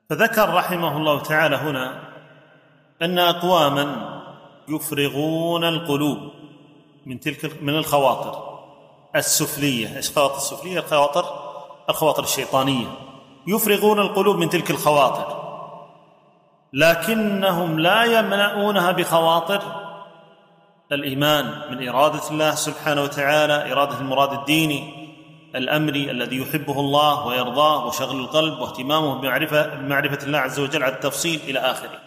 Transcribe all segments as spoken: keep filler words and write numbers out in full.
فذكر رحمه الله تعالى هنا أن أقواما يفرغون القلوب من تلك من الخواطر السفلية. إيش خواطر السفلية؟ الخواطر الخواطر الشيطانية. يفرغون القلوب من تلك الخواطر، لكنهم لا يملؤونها بخواطر الإيمان من إرادة الله سبحانه وتعالى، إرادة المراد الديني الأمري الذي يحبه الله ويرضاه، وشغل القلب واهتمامه بمعرفة, بمعرفة الله عز وجل على التفصيل إلى آخره.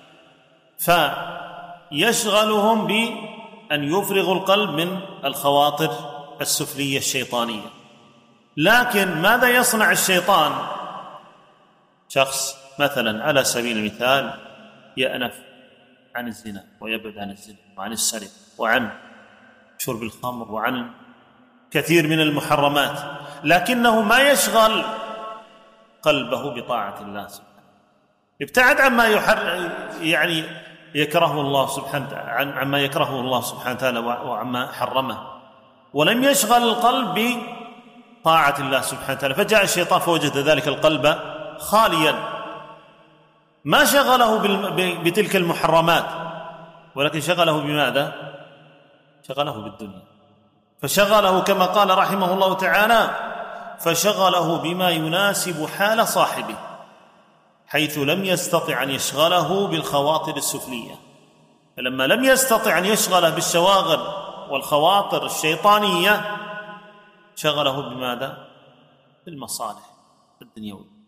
فيشغلهم بأن يفرغوا القلب من الخواطر السفلية الشيطانية. لكن ماذا يصنع الشيطان؟ شخص مثلا على سبيل المثال يأنف عن الزنا ويبعد عن الزنا وعن السرقة وعن شرب الخمر وعن كثير من المحرمات، لكنه ما يشغل قلبه بطاعة الله سبحانه، ابتعد عما يحر يعني يكرهه الله سبحانه عن عما يكرهه الله سبحانه وتعالى وعما حرمه، ولم يشغل القلب بطاعة الله سبحانه وتعالى. فجاء الشيطان فوجد ذلك القلب خاليا، ما شغله بتلك المحرمات، ولكن شغله بماذا؟ شغله بالدنيا. فشغله كما قال رحمه الله تعالى: فشغله بما يناسب حال صاحبه، حيث لم يستطع أن يشغله بالخواطر السفلية. فلما لم يستطع أن يشغله بالشواغل والخواطر الشيطانية، شغله بماذا؟ بالمصالح الدنيوية،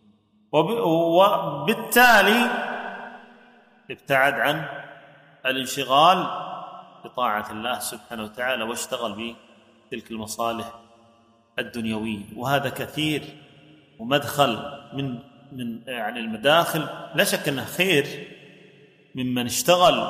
وبالتالي ابتعد عن الانشغال بطاعة الله سبحانه وتعالى واشتغل بتلك المصالح الدنيوية. وهذا كثير، ومدخل من من يعني المداخل لا شك أنه خير ممن اشتغل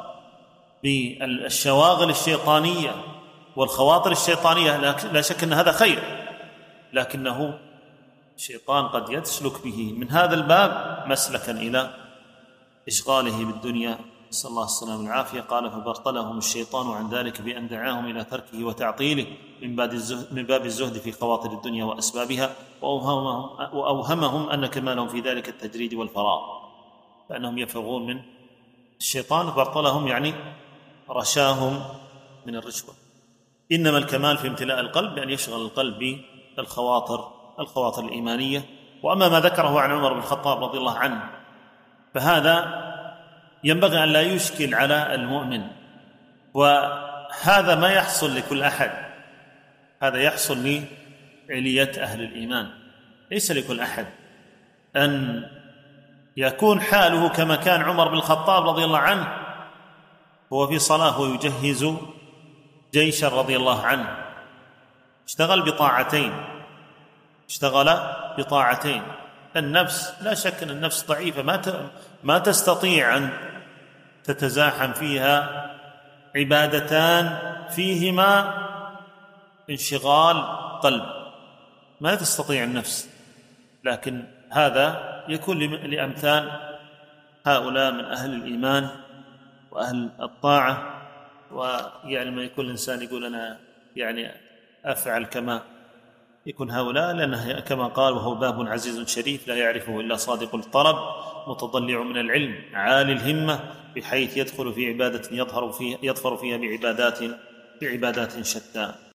بالشواغل الشيطانية والخواطر الشيطانية، لا شك أن هذا خير، لكنه الشيطان قد يسلك به من هذا الباب مسلكا إلى إشغاله بالدنيا، نسأل الله السلامة والعافية. قال: فبرطلهم الشيطان عن ذلك بأن دعاهم إلى تركه وتعطيله من باب الزهد, من باب الزهد في خواطر الدنيا وأسبابها، وأوهمهم, وأوهمهم أن كمالهم في ذلك التجريد والفراغ، فأنهم يفرغون من الشيطان. برطلهم يعني رشاهم من الرشوة. إنما الكمال في امتلاء القلب بأن يشغل القلب بالخواطر الخواطر الإيمانية. وأما ما ذكره عن عمر بن الخطاب رضي الله عنه، فهذا ينبغي أن لا يشكل على المؤمن، وهذا ما يحصل لكل أحد، هذا يحصل لعلية أهل الإيمان، ليس لكل أحد أن يكون حاله كما كان عمر بن الخطاب رضي الله عنه، هو في صلاة ويجهز جيشا رضي الله عنه، اشتغل بطاعتين اشتغل بطاعتين النفس لا شك أن النفس ضعيفة، ما ما تستطيع أن تتزاحم فيها عبادتان فيهما انشغال قلب، ما تستطيع النفس. لكن هذا يكون لأمثال هؤلاء من أهل الإيمان وأهل الطاعة، ويعني ما يكون الإنسان يقول أنا يعني أفعل كما يكون هؤلاء، لأنه كما قال: وهو باب عزيز شريف لا يعرفه إلا صادق الطلب، متضلع من العلم عالي الهمة، بحيث يدخل في عبادة يظهر فيها يظفر فيها بعبادات بعبادات شتى.